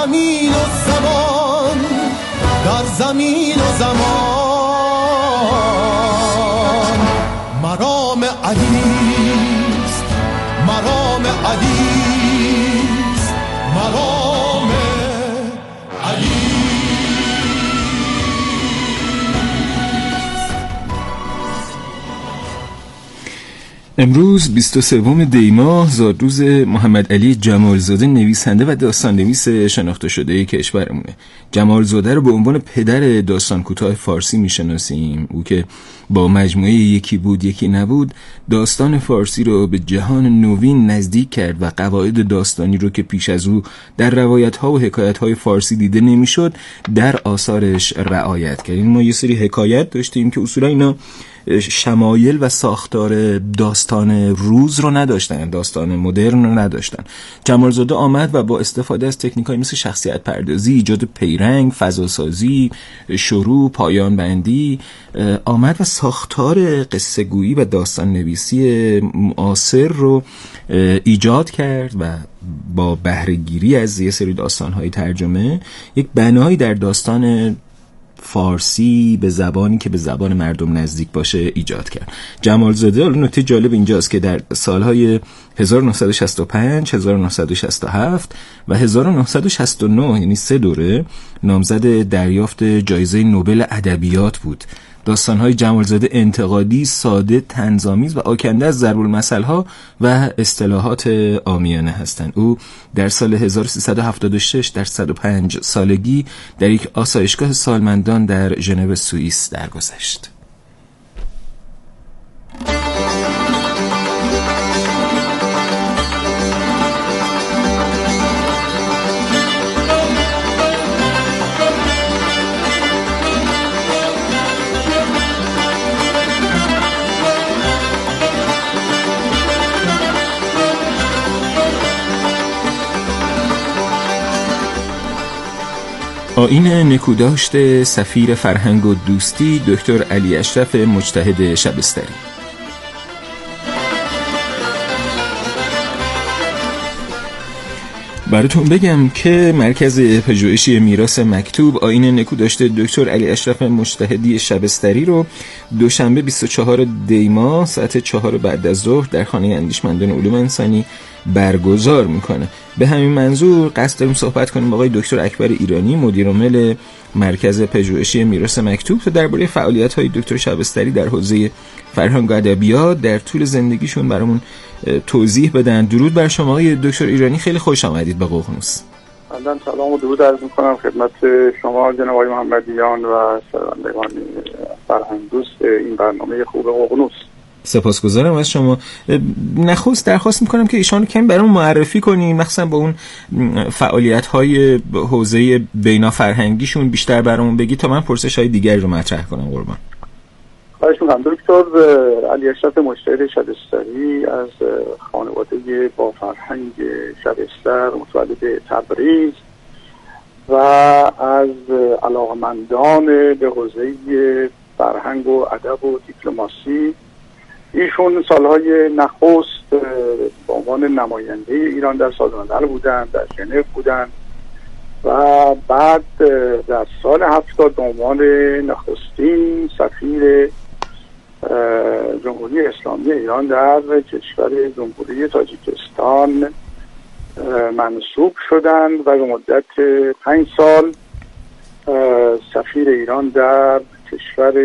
زمین و زمان، در زمین و زمان مرام علیست، مرام علیست، مرام علی. امروز 23 دی ماه زادروز محمد علی جمالزاده، نویسنده و داستان نویس شناخته شده کشورمونه. جمالزاده رو به عنوان پدر داستان کوتاه فارسی میشناسیم. او که با مجموعه یکی بود یکی نبود داستان فارسی رو به جهان نوین نزدیک کرد و قواعد داستانی رو که پیش از او در روایت‌ها و حکایت‌های فارسی دیده نمی‌شد در آثارش رعایت کرد. ما یه سری حکایت داشتیم که اصولا اینا شمایل و ساختار داستان روز رو نداشتن، داستان مدرن رو نداشتن. جمالزاده آمد و با استفاده از تکنیک‌های مثل شخصیت پردازی، ایجاد پیرنگ، فضاسازی، شروع، پایان بندی آمد و ساختار قصه گویی و داستان نویسی معاصر رو ایجاد کرد و با بهره گیری از یه سری داستان‌های ترجمه یک بنایی در داستان فارسی به زبانی که به زبان مردم نزدیک باشه ایجاد کرد. جمالزاده، نکته جالب اینجاست که در سالهای 1965، 1967 و 1969 یعنی 3 دوره نامزد دریافت جایزه نوبل ادبیات بود. داستان‌های جمالزاده انتقادی، ساده، طنزآمیز و آکنده از ضرب‌المثل‌ها و اصطلاحات عامیانه هستند. او در سال 1376 در 105 سالگی در یک آسایشگاه سالمندان در ژنو سوئیس درگذشت. آیین نکوداشت سفیر فرهنگ و دوستی دکتر علی اشرف مجتهد شبستری. براتون بگم که مرکز پژوهشی میراث مکتوب آیین نکوداشت دکتر علی اشرف مجتهدی شبستری رو دوشنبه 24 دی ماه ساعت 4 بعد از ظهر در خانه اندیشمندان علوم انسانی برگزار میکنه. به همین منظور قصد داریم صحبت کنیم با آقای دکتر اکبر ایرانی، مدیر عامل مرکز پژوهشی میراث مکتوب، تا درباره فعالیت‌های دکتر شبستری در حوزه فرهنگ و ادبیات در طول زندگیشون برامون توضیح بدن. درود بر شما آقای دکتر ایرانی، خیلی خوش آمدید به ققنوس. من سلام و درود عرض می‌کنم خدمت شما جناب آقای محمدیان و شنوندگان فرهنگ دوست این برنامه خوب ققنوس. سپاسگزارم از شما. نخست درخواست میکنم که ایشان کمی برام معرفی کنیم، مخصوصا با اون فعالیت‌های حوزه بینا فرهنگیشون بیشتر برامون بگی تا من پرسش‌های دیگری رو مطرح کنم. قربان. خواهش می‌کنم. دکتر علی اشرف مجتهد شبستری از خانواده با فرهنگ شبستر متولد تبریز و از علاقمندان به حوزه فرهنگ و ادب و دیپلماسی. ایشون سالهای نخست به عنوان نماینده ایران در سازمان ملل بودند، در ژنو بودند و بعد در سال 70 به عنوان نخستین سفیر جمهوری اسلامی ایران در کشور جمهوری تاجیکستان منصوب شدند و به مدت 5 سال سفیر ایران در کشور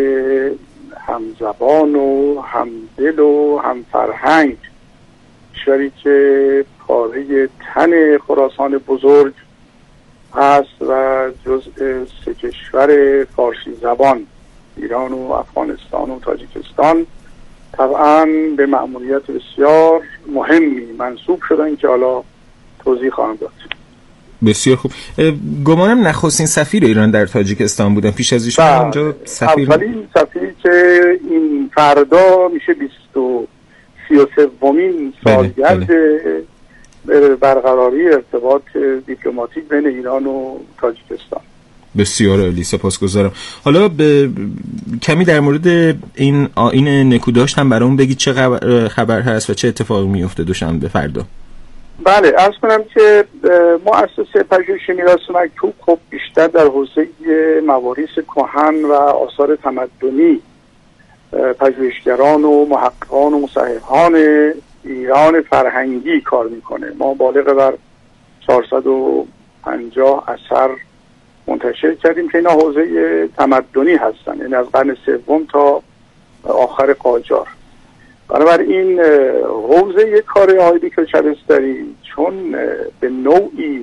همزبان و همدل و همفرهنگ، کشوری که پاره تن خراسان بزرگ است و جزء 3 کشور فارسی زبان ایران و افغانستان و تاجیکستان طبعا به مأموریت بسیار مهمی منصوب شدن که حالا توضیح خواهم داد. بسیار خوب. گمانم نخستین سفیر ایران در تاجیکستان بودن. پیش از ایشون اونجا سفیر اولین سفیر که این فردا میشه 33مین سالگرد برقراری ارتباط دیپلماتیک بین ایران و تاجیکستان. بسیار عالی، سپاسگزارم. حالا کمی در مورد این آیین نکوداشت هم برامون بگید چه خبر هست و چه اتفاقی میفته دوشنبه فردا. بله، عرض کنم که مؤسسه پژوهش میراث مکتوب خب بیشتر در حوزه مواریث کهن و آثار تمدنی پژوهشگران و محققان و مصححان ایران فرهنگی کار میکنه. ما بالغ بر 450 اثر منتشر کردیم که اینا حوزه تمدنی هستن، یعنی از قرن سوم تا آخر قاجار. بنابراین حوزه کار آقای دکتر شبستری چون به نوعی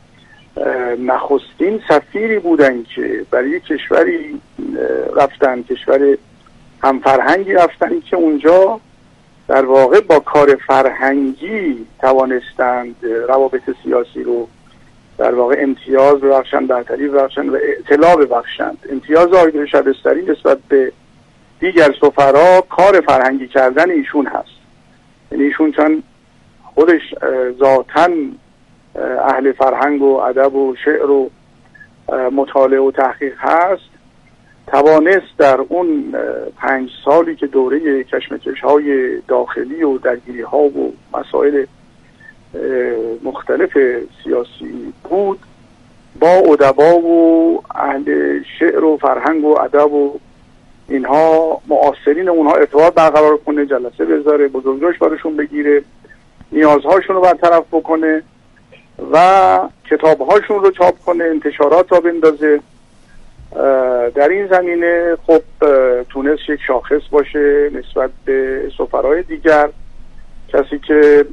نخستین سفیری بودن که برای کشوری رفتن، کشور هم فرهنگی رفتن که اونجا در واقع با کار فرهنگی توانستند روابط سیاسی رو در واقع امتیاز ببخشند، برتری ببخشند و اطلاع ببخشند. امتیاز آقای دکتر شبستری نسبت به دیگر سفرا کار فرهنگی کردن ایشون هست. یعنی ایشون چون خودش ذاتاً اهل فرهنگ و ادب و شعر و مطالعه و تحقیق هست، توانست در اون 5 سالی که دوره کشمکش‌های داخلی و درگیری‌ها و مسائل مختلف سیاسی بود، با ادبا و اهل شعر و فرهنگ و ادب و اینها معاصرین اونها ارتباط برقرار کنه، جلسه بذاره، بزرگداشت براشون بگیره، نیازهاشون رو برطرف بکنه و کتابهاشون رو چاپ کنه، انتشارات را بندازه. در این زمینه خب تونست یک شاخص باشه نسبت به سفرهای دیگر. کسی که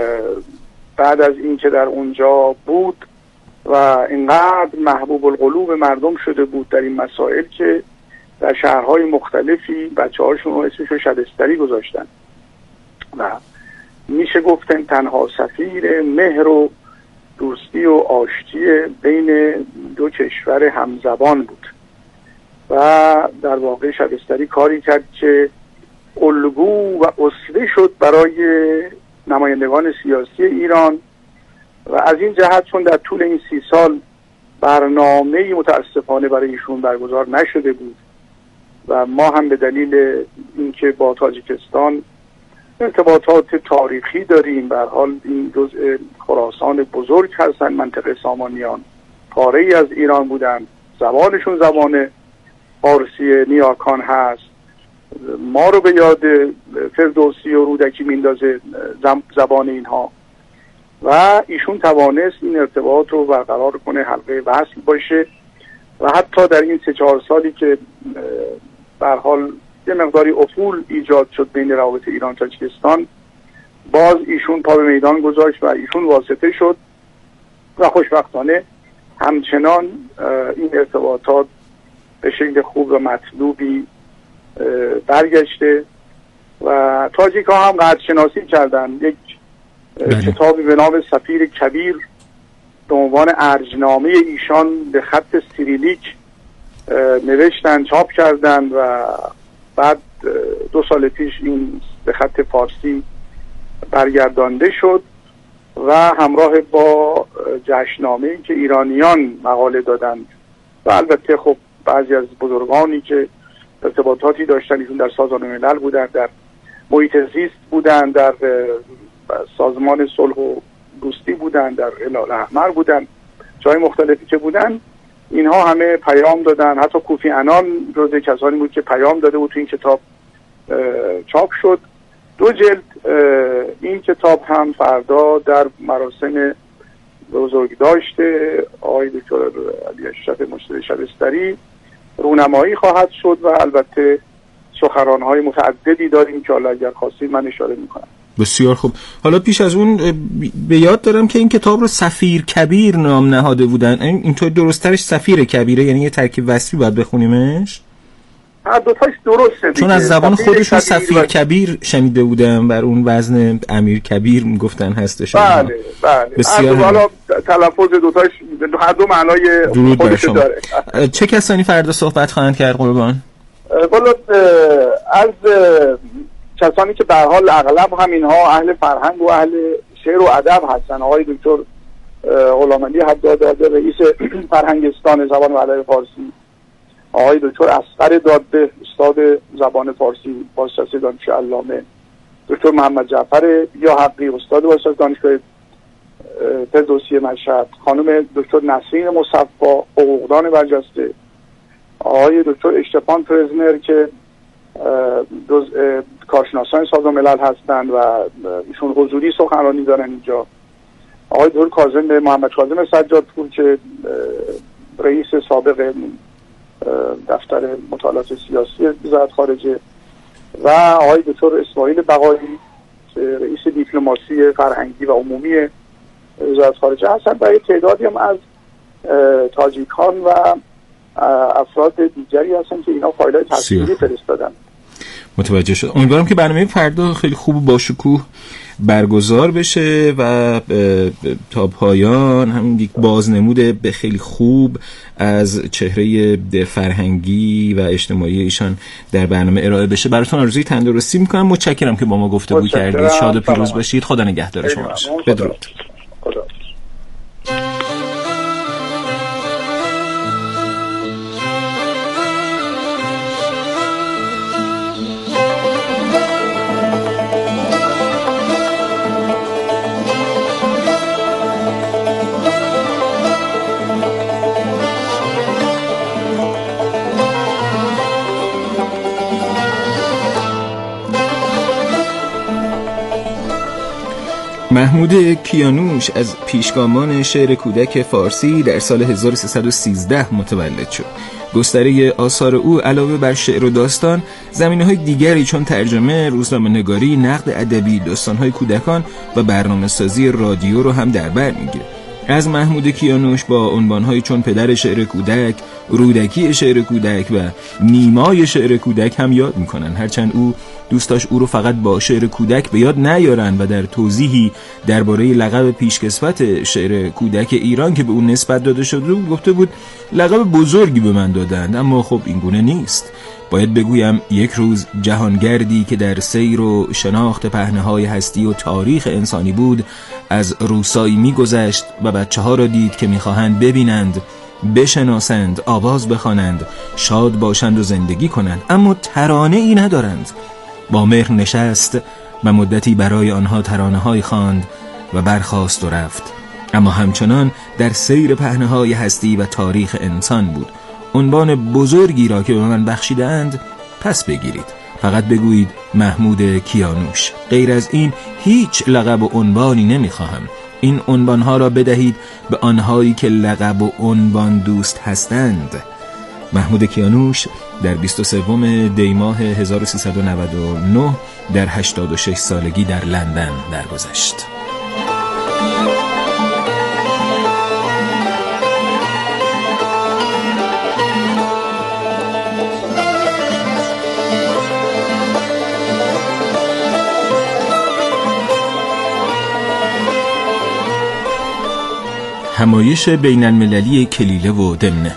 بعد از این که در اونجا بود و اینقدر محبوب القلوب مردم شده بود در این مسائل که در شهرهای مختلفی بچه هاشون رو اسمشو شبستری گذاشتن و میشه گفتن تنها سفیر مهر و دوستی و آشتی بین دو کشور همزبان بود و در واقع شبستری کاری کرد که الگو و اسوه شد برای نمایندگان سیاسی ایران و از این جهت چون در طول این 30 سال برنامه‌ای متاسفانه برای ایشون برگزار نشده بود و ما هم به دلیل اینکه با تاجیکستان ارتباطات تاریخی داریم، به هر حال این جزء خراسان بزرگ هستن، منطقه سامانیان پاره‌ای از ایران بودن، زبانشون زبان فارسی نیاکان هست، ما رو به یاد فردوسی و رودکی میندازه زبان اینها و ایشون توانست این ارتباط رو برقرار کنه، حلقه وصل باشه و حتی در این 3-4 سالی که به هر حال یه مقداری افول ایجاد شد بین روابط ایران تاجیکستان، باز ایشون پا به میدان گذاشت و ایشون واسطه شد و خوشبختانه همچنان این ارتباطات به شکل خوب و مطلوبی برگشته و تاجیک ها هم قدر شناسی کردن. یک کتابی به نام سفیر کبیر به عنوان ارجنامه ایشان به خط سیریلیک نوشتن، چاپ کردن و بعد 2 سال پیش این به خط فارسی برگردانده شد و همراه با جشنامه‌ای که ایرانیان مقاله دادن و البته خب بعضی از بزرگانی که ارتباطاتی داشتن، ایشون در سازمان ملل بودن، در محیط زیست بودن، در سازمان صلح و دوستی بودن، در هلال احمر بودن، جای مختلفی که بودن، اینها همه پیام دادن. حتی کوفی عنان جزو کسانی بود که پیام داده بود. تو این کتاب چاپ شد 2 جلد. این کتاب هم فردا در مراسم بزرگداشت آقای دکتر علی اشرف مشتری شبستری رونمایی خواهد شد و البته سخنران‌های متعددی داریم که حالا اگر خواستید من اشاره میکنم. بسیار خوب. حالا پیش از اون به یاد دارم که این کتاب رو سفیر کبیر نام نهاده بودن. اینطور درست‌ترش سفیر کبیره، یعنی یه ترکیب وصفی باید بخونیمش؟ هر دوتاش درسته دیگه. چون از زبان خودشون سفیر کبیر شنیده بودم، بر اون وزن امیر کبیر میگفتن هستش. بله بله. بسیار حالا تلفظ دوتاش هر دو معنای خودش داره. چه کسانی فردا صحبت خواهند کرد قربان؟ والا از کسانی که به هر حال اغلب همینها اهل فرهنگ و اهل شعر و ادب هستن. آقای دکتر غلامعلی حدادزاده رئیس فرهنگستان زبان و ادب فارسی، آقای دکتر اصغر داده استاد زبان فارسی بازنشسته دانشگاه علامه، دکتر محمد جعفر یا حقی استاد بازنشسته دانشگاه فردوسی مشهد، خانم دکتر نسرین مصفا حقوقدان برجسته، آقای دکتر اشتفان پرزنر که کارشناسان سازمان ملل هستند و ایشون حضوری سخنرانی دارن اینجا، آقای دکتر محمد کاظم سجادپور که رئیس سابق دفتر مطالعات سیاسی وزارت خارجه و آقای دکتر اسماعیل بقایی که رئیس دیپلماسی فرهنگی و عمومی وزارت خارجه هستند و تعدادی هم از تاجیکان و افراد دیگری هستن که اینا فایل‌های تصویری فرستادن. متوجه شد. امیدوارم که برنامه فردا خیلی خوب و با شکوه برگزار بشه و تا پایان همین یک بازنمود به خیلی خوب از چهره فرهنگی و اجتماعی ایشان در برنامه ارائه بشه. براتون آرزوی تندرستی میکنم. متشکرم که با ما گفتگو کردید. شاد و پیروز باشید. خدا نگهدار شما باشه. بدرود. خدا. محمود کیانوش از پیشگامان شعر کودک فارسی در سال 1313 متولد شد. گستره آثار او علاوه بر شعر و داستان، زمینه‌های دیگری چون ترجمه، روزنامه‌نگاری، نقد ادبی، داستان‌های کودکان و برنامه‌سازی رادیو رو هم در بر می‌گیره. از محمود کیانوش با عنوان‌هایی چون پدر شعر کودک، رودکی شعر کودک و نیمای شعر کودک هم یاد می‌کنن. هرچند او دوست داشت او رو فقط با شعر کودک به یاد نیارن و در توضیحی درباره لقب پیشکسوت شعر کودک ایران که به اون نسبت داده شده بود گفته بود لقب بزرگی به من دادند، اما خب این گونه نیست. باید بگویم یک روز جهانگردی که در سیر و شناخت پهنه‌های هستی و تاریخ انسانی بود از روسایی می‌گذشت و بچه‌ها را دید که می‌خواهند ببینند، بشناسند، آواز بخوانند، شاد باشند و زندگی کنند، اما ترانه‌ای ندارند. با مهر نشست و مدتی برای آنها ترانه‌های خواند و برخاست و رفت، اما همچنان در سیر پهنه‌های هستی و تاریخ انسان بود. عنوان بزرگی را که به من بخشیدند پس بگیرید، فقط بگویید محمود کیانوش. غیر از این هیچ لقب و عنوانی نمیخواهم. این عنوانها را بدهید به آنهایی که لقب و عنوان دوست هستند. محمود کیانوش در 23 دی ماه 1399 در 86 سالگی در لندن درگذشت. همایش بین المللی کلیله و دمنه.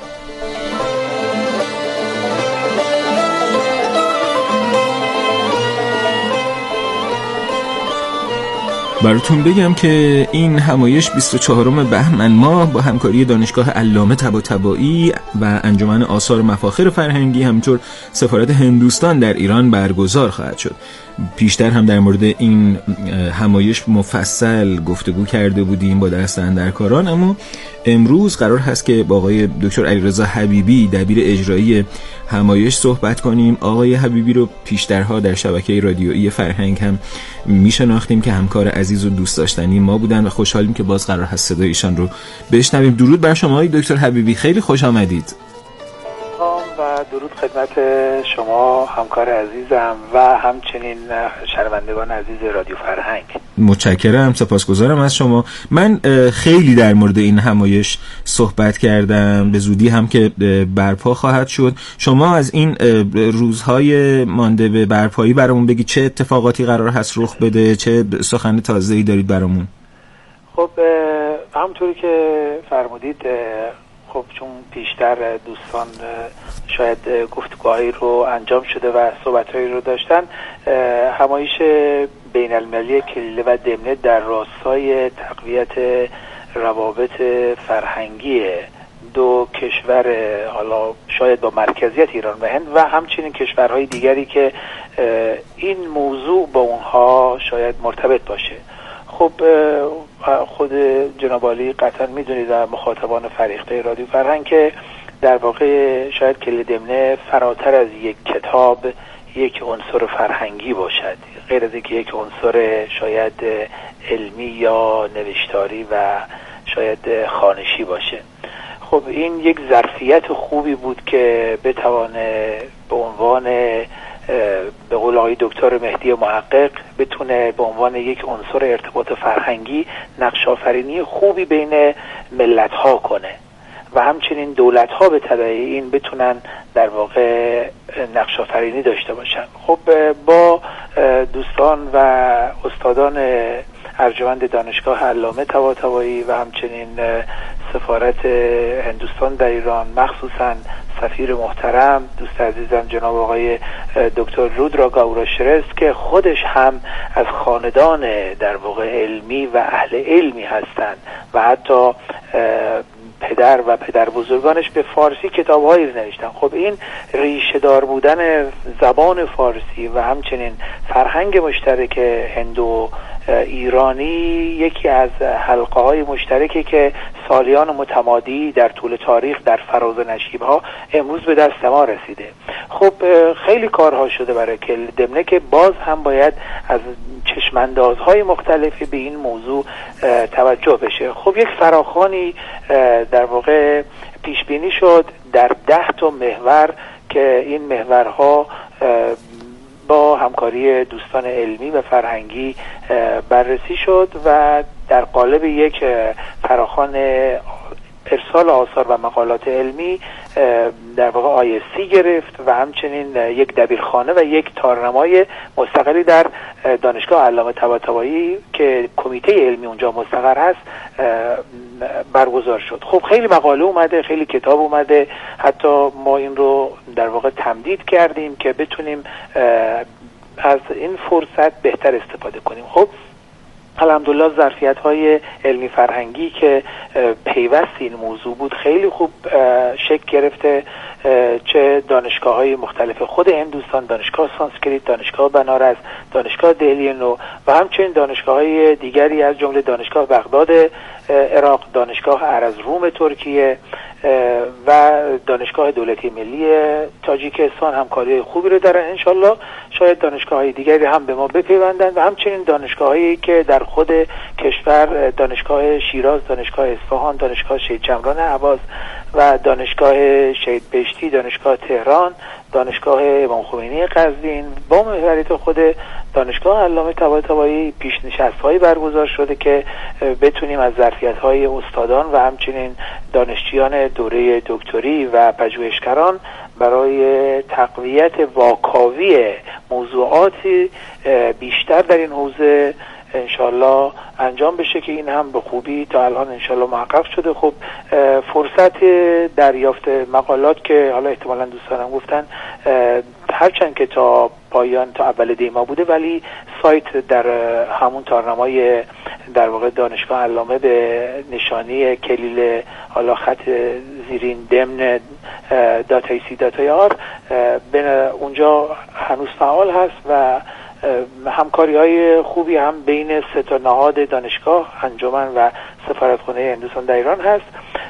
براتون بگم که این همایش 24 بهمن ماه با همکاری دانشگاه علامه طباطبایی و انجمن آثار مفاخر فرهنگی همینطور سفارت هندوستان در ایران برگزار خواهد شد. پیشتر هم در مورد این همایش مفصل گفتگو کرده بودیم با دست اندرکاران، اما امروز قرار هست که با آقای دکتر علیرضا حبیبی دبیر اجرایی همایش صحبت کنیم. آقای حبیبی رو پیشترها در شبکه رادیویی فرهنگ هم میشناختیم که همکار عزیز و دوست داشتنی ما بودن و خوشحالیم که باز قرار هست صدای ایشان رو بشنویم. درود بر شما آقای دکتر حبیبی، خیلی خوش آمدید. و درود خدمت شما همکار عزیزم و همچنین شنوندگان عزیز رادیو فرهنگ. متشکرم، سپاسگزارم از شما. من خیلی در مورد این همایش صحبت کردم، به زودی هم که برپا خواهد شد. شما از این روزهای مانده به برپایی برامون بگید چه اتفاقاتی قرار هست رخ بده، چه سخن تازه‌ای دارید برامون؟ خب همونطوری که فرمودید، خب چون پیشتر دوستان شاید گفتگوهایی رو انجام شده و صحبتهایی رو داشتن، همایش بین المللی کلیله و دمنه در راستای تقویت روابط فرهنگی دو کشور، حالا شاید با مرکزیت ایران و هند و همچنین کشورهای دیگری که این موضوع با اونها شاید مرتبط باشه. خب خود جناب عالی قطعا میدونید و مخاطبان فریخته رادیو فرهنگ که در واقع شاید کلید دمنه فراتر از یک کتاب یک عنصر فرهنگی باشد، غیر از اینکه یک عنصر شاید علمی یا نوشتاری و شاید خوانشی باشه. خب این یک ظرفیت خوبی بود که بتوانه به عنوان به قول آقای دکتر مهدی محقق بتونه به عنوان یک عنصر ارتباط فرهنگی نقش آفرینی خوبی بین ملت ها کنه و همچنین دولت ها به تبع این بتونن در واقع نقش آفرینی داشته باشن. خب با دوستان و استادان ارجمند دانشگاه علامه طباطبایی و همچنین سفارت هندوستان در ایران، مخصوصا سفیر محترم دوست عزیزم جناب آقای دکتر رودرا گاوراشرس که خودش هم از خاندان در واقع علمی و اهل علمی هستند و حتی پدر و پدر بزرگانش به فارسی کتاب‌هایی نوشتن. خب این ریشه دار بودن زبان فارسی و همچنین فرهنگ مشترک هندو ایرانی یکی از حلقه‌های مشترکی که سالیان متمادی در طول تاریخ در فراز و نشیب‌ها امروز به دست ما رسیده. خب خیلی کارها شده برای کلید دمنه که باز هم باید از چشماندازهای مختلفی به این موضوع توجه بشه. خب یک فراخوانی در واقع پیش بینی شد در 10 تا محور که این محورها با همکاری دوستان علمی و فرهنگی بررسی شد و در قالب یک فراخوان ارسال آثار و مقالات علمی در واقع ISC گرفت و همچنین یک دبیرخانه و یک تارنمای مستقلی در دانشگاه علامه طباطبایی که کمیته علمی اونجا مستقر هست برگزار شد. خب خیلی مقاله اومده، خیلی کتاب اومده، حتی ما این رو در واقع تمدید کردیم که بتونیم از این فرصت بهتر استفاده کنیم. خب الحمدلله ظرفیت‌های علمی فرهنگی که پیوست این موضوع بود خیلی خوب شکل گرفته، چه دانشگاه‌های مختلف خود هندوستان، دانشگاه سانسکریت، دانشگاه بنارس، دانشگاه دهلی نو و همچنین دانشگاه‌های دیگری از جمله دانشگاه بغداد عراق، دانشگاه ارزروم ترکیه و دانشگاه دولتی ملی تاجیکستان همکاری خوبی رو دارن. انشالله شاید دانشگاه‌های دیگری هم به ما بپیوندن و همچنین دانشگاه‌هایی که در خود کشور، دانشگاه شیراز، دانشگاه اصفهان، دانشگاه شهید چمران اهواز و دانشگاه شهید بهشتی، دانشگاه تهران، دانشگاه امام خمینی قزوین با محوریت خود دانشگاه علامه طباطبایی پیشنشست‌هایی برگزار شده که بتونیم از ظرفیت‌های استادان و همچنین دانشجویان دوره دکتری و پژوهشگران برای تقویت واکاوی موضوعاتی بیشتر در این حوزه انشالله انجام بشه که این هم به خوبی تا الان انشالله محقق شده. خب فرصت دریافت مقالات که حالا احتمالاً دوستانم گفتن هرچند که تا پایان تا اول دیما بوده ولی سایت در همون تارنمای در واقع دانشگاه علامه به نشانی کلیل حالا خط زیرین دمن .ac.ir اونجا هنوز فعال هست و همکاری های خوبی هم بین 3 تا نهاد دانشگاه، انجمن و سفارتخانه هندوستان در ایران هست.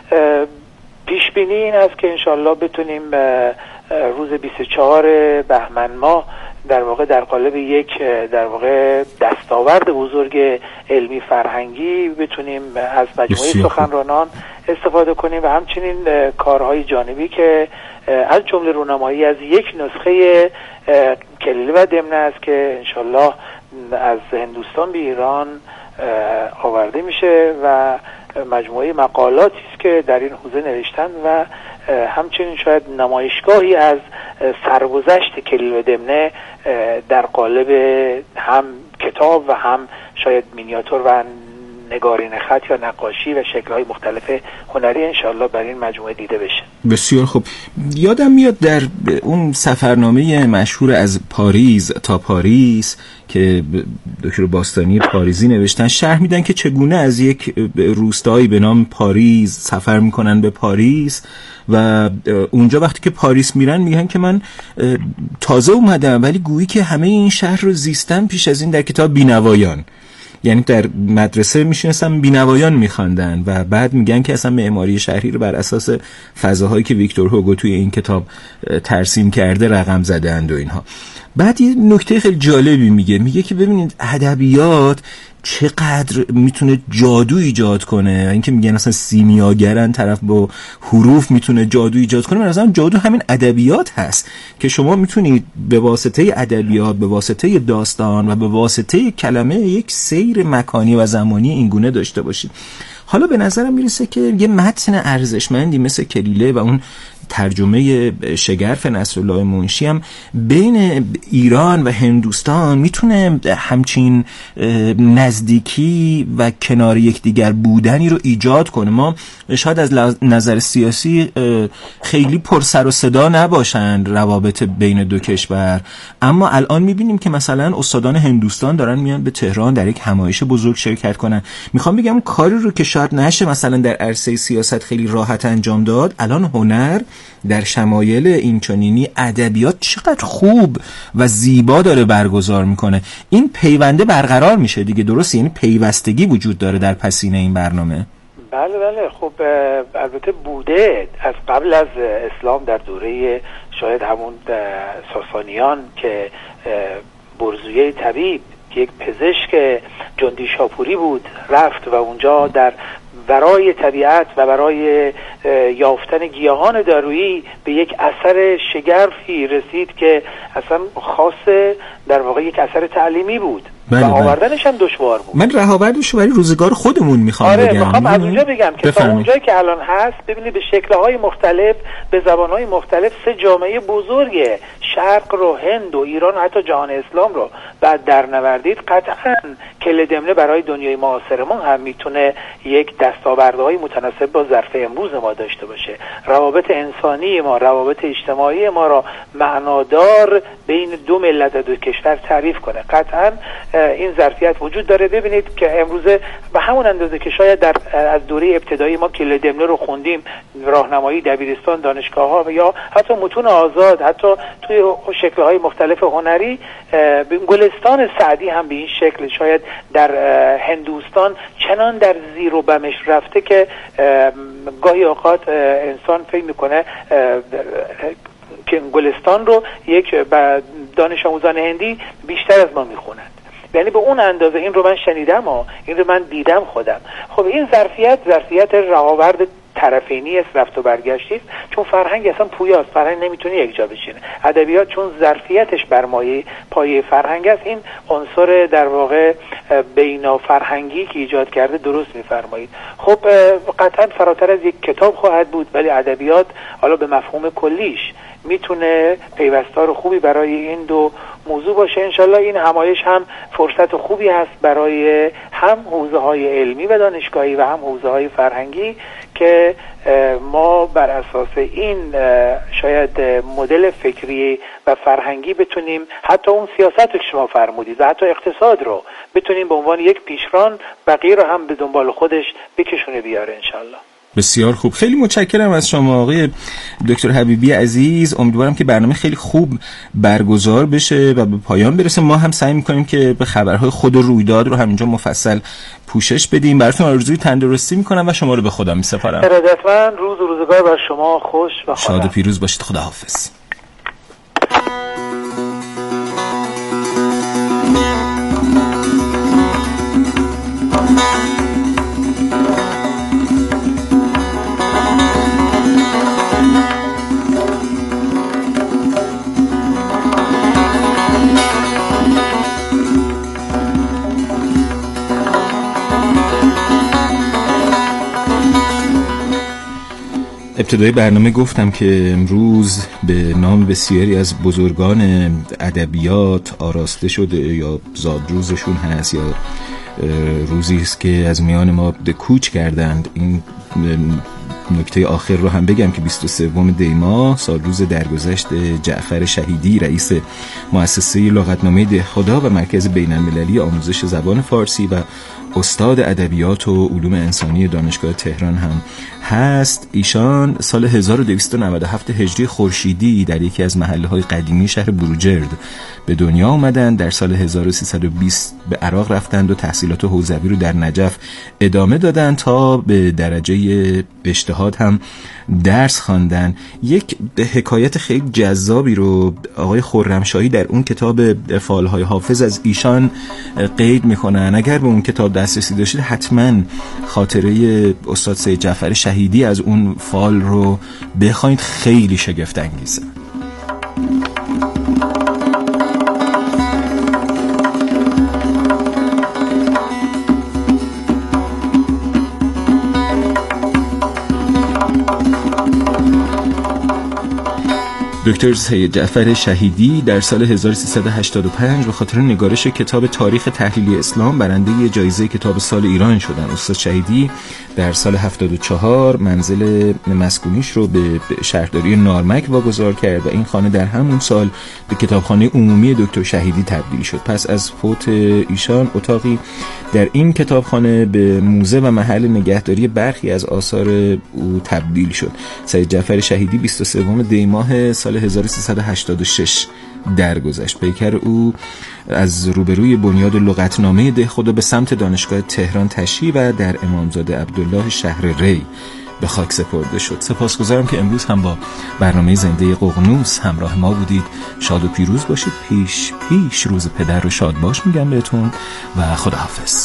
پیش بینی این است که انشالله بتونیم روز 24 بهمن ماه در واقع در قالب یک در واقع دستاورد بزرگ علمی فرهنگی بتونیم از مجموعه سخنرانان استفاده کنیم و همچنین کارهای جانبی که از جمله رونمایی از یک نسخه کلیل و دمنه است که انشالله از هندوستان به ایران آورده میشه و مجموعه مقالاتی است که در این حوزه نوشتن و همچنین شاید نمایشگاهی از سرگذشت کلیل و دمنه در قالب هم کتاب و هم شاید مینیاتور و نگارین خط یا نقاشی و شکل‌های مختلف هنری انشالله برای این مجموعه دیده بشه. بسیار خوب. یادم میاد در اون سفرنامه مشهور از پاریس تا پاریس که دکتر باستانی پاریزی نوشتن شرح میدن که چگونه از یک روستایی به نام پاریس سفر میکنن به پاریس و اونجا وقتی که پاریس میرن میگن که من تازه اومدم ولی گویی که همه این شهر رو زیستم پیش از این در کتاب بینوایان. یعنی در مدرسه میشناسن بینوایان میخواندن و بعد میگن که اصلا معماری شهری رو بر اساس فضاهایی که ویکتور هوگو توی این کتاب ترسیم کرده رقم زده‌اند و اینها. بعد یه نکته خیلی جالبی میگه که ببینید ادبیات چقدر میتونه جادو ایجاد کنه. اینکه میگن اصلا سیمیاگرن، طرف با حروف میتونه جادو ایجاد کنه. مثلا جادو همین ادبیات هست که شما میتونید به واسطه ادبیات، به واسطه داستان و به واسطه کلمه یک سیر مکانی و زمانی اینگونه داشته باشید. حالا به نظرم میرسه که یه متن ارزشمندی مثل کلیله و اون ترجمه شگرف نصرالله منشی هم بین ایران و هندوستان میتونه همچین نزدیکی و کنار یکدیگر بودنی رو ایجاد کنه. ما شاید از نظر سیاسی خیلی پر سر و صدا نباشن روابط بین دو کشور، اما الان میبینیم که مثلا استادان هندوستان دارن میان به تهران در یک همایش بزرگ شرکت کنن. میخوام بگم کاری رو که شاید نشه مثلا در عرصه سیاست خیلی راحت انجام داد، الان هنر در شمایل اینچنینی ادبیات چقدر خوب و زیبا داره برگزار میکنه. این پیونده برقرار میشه دیگه، درست؟ یعنی پیوستگی وجود داره در پسینه این برنامه. بله خب البته بوده از قبل از اسلام، در دوره شاید همون ساسانیان که برزویه طبیب که یک پزشک جندی شاپوری بود رفت و اونجا در برای طبیعت و برای یافتن گیاهان دارویی به یک اثر شگرفی رسید که اصلا خاص در واقع یک اثر تعلیمی بود. بله، و آوردنش هم دشوار بود. من رهاوردش برای روزگار خودمون میخوام بگم. میخوام از اونجا بگم که تا اونجایی که الان هست ببینید به شکل‌های مختلف، به زبان‌های مختلف، سه جامعه بزرگ شرق رو، هند و ایران و حتی جهان اسلام رو بعد در نوردید، قطعاً کل دمنه برای دنیای معاصرمون هم میتونه یک دستاوردهای متناسب با ظرف امروز ما داشته باشه. روابط انسانی ما، روابط اجتماعی ما را معنادار بین دو ملت و دو کشور تعریف کنه. قطعاً این ظرفیت وجود داره. ببینید که امروزه به همون اندازه که شاید از دوره ابتدایی ما کل دمنه رو خوندیم، راهنمایی دبیرستان، دانشگاه‌ها و یا حتی متون آزاد، حتی توی شکل‌های مختلف هنری، گلستان سعدی هم به این شکل شاید در هندوستان چنان در زیر و بمش رفته که گاهی اوقات انسان فکر میکنه که گلستان رو یک دانش آموزان هندی بیشتر از ما میخونند. یعنی به اون اندازه این رو من شنیدم و این رو من دیدم خودم. خب این ظرفیت رهاورد طرفینی است، رفت و برگشتی است، چون فرهنگ اصلا پویاست، فرهنگ نمیتونه یک جا بشینه. ادبیات چون ظرفیتش بر پایه فرهنگ است، این عنصر در واقع بینا فرهنگی که ایجاد کرده، درست میفرمایید. خب قطعا فراتر از یک کتاب خواهد بود، ولی ادبیات حالا به مفهوم کلیش میتونه پیوستار خوبی برای این دو موضوع باشه. انشالله این همایش هم فرصت خوبی هست برای هم حوزه‌های علمی و دانشگاهی و هم حوزه‌های فرهنگی که ما بر اساس این شاید مدل فکری و فرهنگی بتونیم حتی اون سیاست که شما فرمودید و حتی اقتصاد رو بتونیم به عنوان یک پیشران بقیه رو هم به دنبال خودش بکشونه بیاره انشالله. بسیار خوب، خیلی متشکرم از شما آقای دکتر حبیبی عزیز. امیدوارم که برنامه خیلی خوب برگزار بشه و به پایان برسه. ما هم سعی میکنیم که به خبرهای خود و رویداد رو همینجا مفصل پوشش بدیم. براتون آرزوی تندرستی میکنم و شما رو به خدا میسپارم. ارادتمند، روز و روزگار بر شما خوش و شاد و پیروز باشید. خداحافظ. ابتدای برنامه گفتم که امروز به نام بسیاری از بزرگان ادبیات آراسته شده یا زادروزشون هست یا روزی است که از میان ما به کوچ کردند. این نکته آخر رو هم بگم که 23 دی‌ماه سالروز درگذشت جعفر شهیدی، رئیس مؤسسه لغتنامه دهخدا و مرکز بین‌المللی آموزش زبان فارسی و استاد ادبیات و علوم انسانی دانشگاه تهران هم هست. ایشان سال 1297 هجری خورشیدی در یکی از محله‌های قدیمی شهر بروجرد به دنیا آمدند. در سال 1320 به عراق رفتند و تحصیلات حوزوی رو در نجف ادامه دادند تا به درجه اجتهاد هم درس خواندن. یک حکایت خیلی جذابی رو آقای خرمشاهی در اون کتاب فالهای حافظ از ایشان قید میکنن. اگر به اون کتاب دسترسی داشتید حتما خاطره استاد سید جعفر شهیدی از اون فال رو بخواید، خیلی شگفت انگیزه. دکتر سید جعفر شهیدی در سال 1385 به خاطر نگارش کتاب تاریخ تحلیلی اسلام برنده جایزه کتاب سال ایران شدند. استاد شهیدی در سال 74 منزل مسکونیش رو به شهرداری نارمک واگذار کرد و این خانه در همون سال به کتابخانه عمومی دکتر شهیدی تبدیل شد. پس از فوت ایشان اتاقی در این کتابخانه به موزه و محل نگهداری برخی از آثار او تبدیل شد. سید جعفر شهیدی 23 دی ماه سال 1386 درگذشت. پیکر او از روبروی بنیاد لغتنامه دهخدا به سمت دانشگاه تهران تشییع و در امامزاده عبدالله شهر ری به خاک سپرده شد. سپاسگزارم که امروز هم با برنامه زنده ققنوس همراه ما بودید. شاد و پیروز باشید. پیش روز پدر رو شاد باش میگم بهتون و خداحافظ.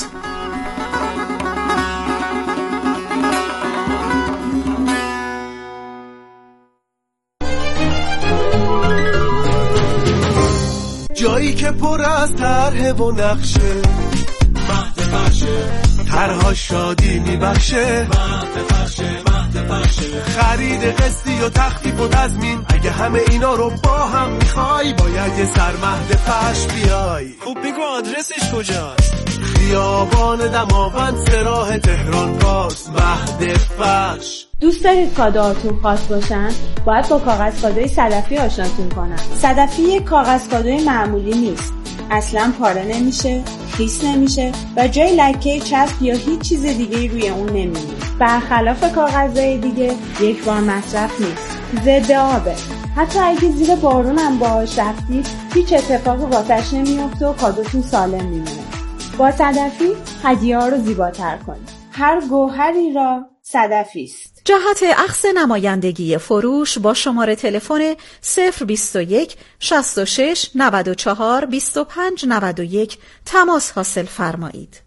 جایی که پر از طرح و نقشه، مهد فرشه، طرها شادی میبخشه، مهد فرشه، خرید قسطی و تخفیف و تضمین. اگه همه اینا رو با هم میخوای باید یه سر مهد فرش بیای. خب بگو آدرسش کجاست؟ خیابان دماوند سراح تهران باز، مهد فرش. دوست دارید کادوهاتون خاص باشن؟ باید با کاغذ کادوی صدفی آشناتون کنم. صدفی یک کاغذ کادوی معمولی نیست. اصلا پاره نمیشه، خیس نمیشه و جای لکه چسب یا هیچ چیز دیگه روی اون نمیمونه. برخلاف کاغذهای دیگه یک بار مصرف نیست. ضد آبه. حتی اگه زیر بارون هم باهاش رفتید هیچ اتفاقی واسش نمیفته و کادوتون سالم میمونه. با صدفی هدیه‌ها رو زیباتر کنید. هر گوهری را صدفی است. جهت اخذ نمایندگی فروش با شماره تلفن 021 66 94 25 91 تماس حاصل فرمایید.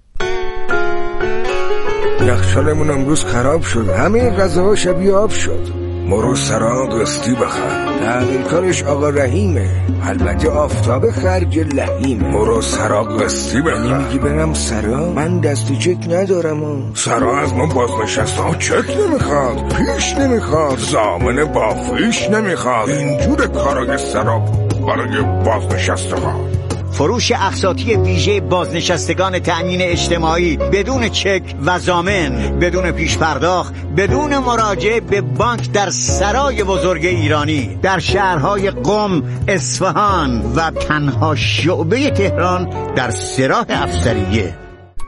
یخچالمون امروز خراب شد. همه غذاها شبیه آب شد. مرو سرا قسطی بخر. تعمیرکارش آقا رحیمه. البته آفتاب خرج لحیمه. مرو سرا قسطی بخر. نمیگی برم سرا؟ من دستی چک ندارم. سرا از ما بازنشسته ها چک نمیخواد، پیش نمیخواد، ضامن بافیش نمیخواد. اینجور کارای سرا برای بازنشسته ها. فروش اقساطی ویژه بازنشستگان تأمین اجتماعی بدون چک و ضامن، بدون پیش پرداخت، بدون مراجعه به بانک در سرای بزرگ ایرانی در شهرهای قم، اصفهان و تنها شعبه تهران در سراح افسریه.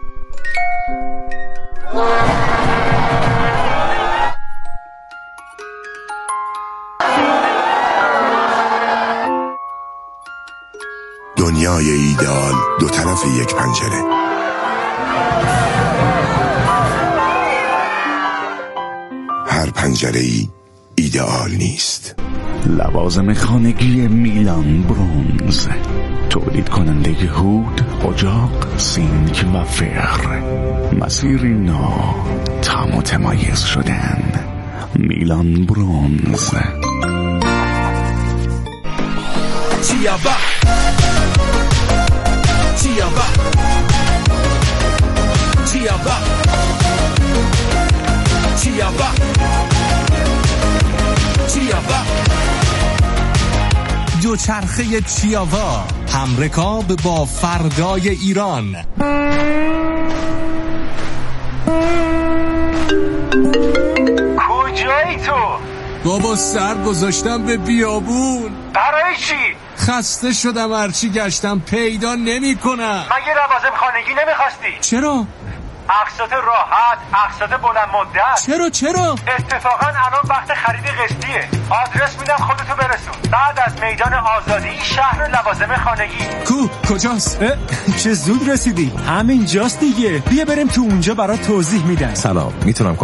دنیای ایدئال دو طرف یک پنجره. هر پنجره‌ای ایدئال نیست. لوازم خانگی میلان برونز، تولید کننده هود، اجاق، سینک و فر. مسیری نو، تا متمایز شدن. میلان برونز. چیابا چیابا چیابا چیابا چیابا دوچرخه چیاوا، همرکاب با فردای ایران. کجایی تو؟ بابا سر گذاشتم به بیابون. برای چی؟ خسته شدم هرچی گشتم پیدا نمی‌کنم. مگه لوازم خانگی نمیخواستی؟ چرا؟ اقساط راحت، اقساط بلند مدت. چرا؟ اتفاقا الان وقت خرید قسطیه. آدرس میدم خودتو برسون. بعد از میدان آزادی شهر لوازم خانگی. کجاست؟ چه زود رسیدی. همین جاست دیگه. بیا بریم تو اونجا برات توضیح میدم. سلام، میتونم